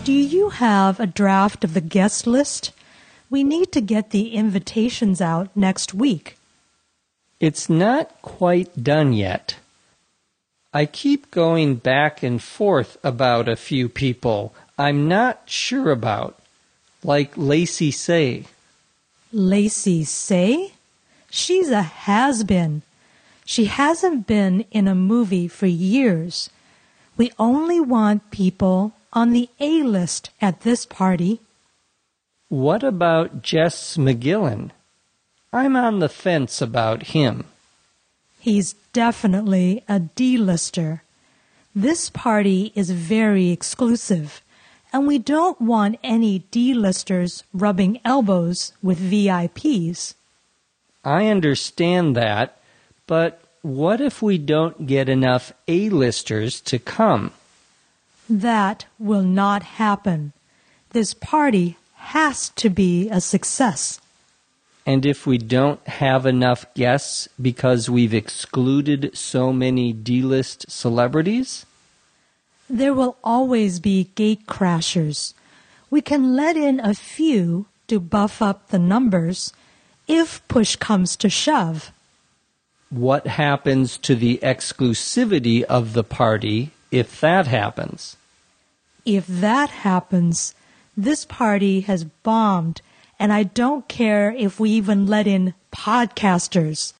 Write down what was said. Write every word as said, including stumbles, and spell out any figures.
Do you have a draft of the guest list? We need to get the invitations out next week. It's not quite done yet. I keep going back and forth about a few people I'm not sure about, like Lacey Say. Lacey Say? She's a has-been. She hasn't been in a movie for years. We only want people on the A-list at this party. What about Jess McGillen? I'm on the fence about him. He's definitely a D-lister. This party is very exclusive, and we don't want any D-listers rubbing elbows with V I Ps. I understand that, but what if we don't get enough A-listers to come? That will not happen. This party has to be a success. And if we don't have enough guests because we've excluded so many D-list celebrities? There will always be gate crashers. We can let in a few to buff up the numbers if push comes to shove. What happens to the exclusivity of the party if that happens? If that happens, this party has bombed, and I don't care if we even let in podcasters.